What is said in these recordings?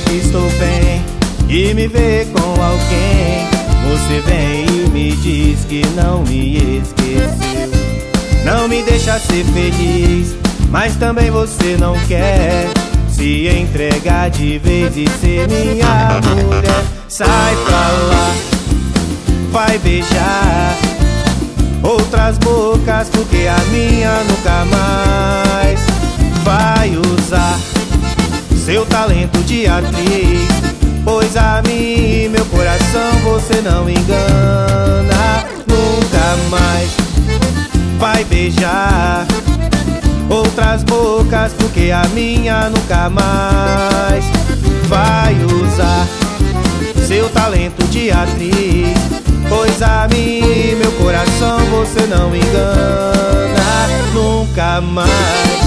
que estou bem e me vê com alguém, você vem e me diz que não me esqueceu. Não me deixa ser feliz, mas também você não quer se entregar de vez e ser minha mulher. Sai pra lá, vai beijar outras bocas, porque a minha nunca mais vai usar seu talento de atriz, pois a mim, meu coração, você não engana. Nunca mais vai beijar outras bocas, porque a minha nunca mais vai usar seu talento de atriz, pois a mim, meu coração, você não engana. Nunca mais.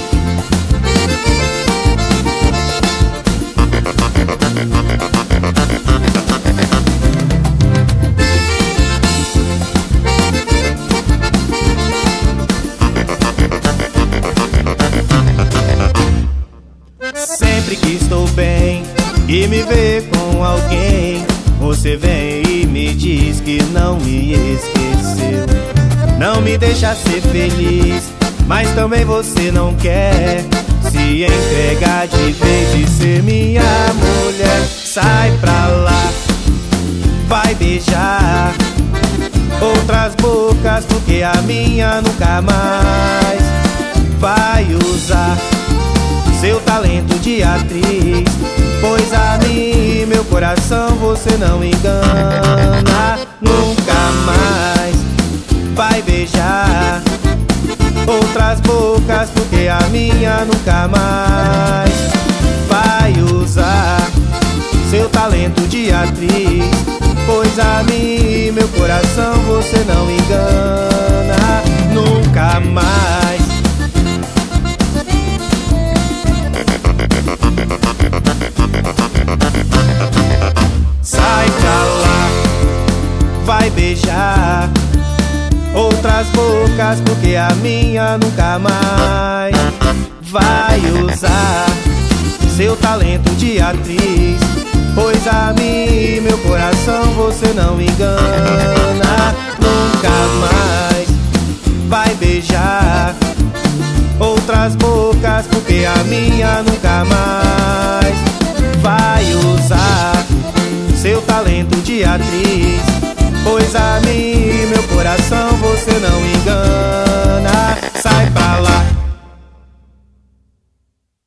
Sempre que estou bem e me vê com alguém, você vem e me diz que não me esqueceu. Não me deixa ser feliz, mas também você não quer se entregar de vez e ser minha mulher. Sai pra lá, vai beijar outras bocas, porque a minha nunca mais vai usar seu talento de atriz, pois a mim, meu coração, você não engana. Nunca mais vai beijar outras bocas, porque a minha nunca mais vai usar seu talento de atriz, pois a mim, meu coração, você não engana. Nunca mais. Sai pra lá, vai beijar outras bocas, porque a minha nunca mais vai usar seu talento de atriz, pois a mim, meu coração, você não engana. Nunca mais vai beijar outras bocas, porque a minha nunca mais vai usar seu talento de atriz, pois a mim, meu coração, você não engana.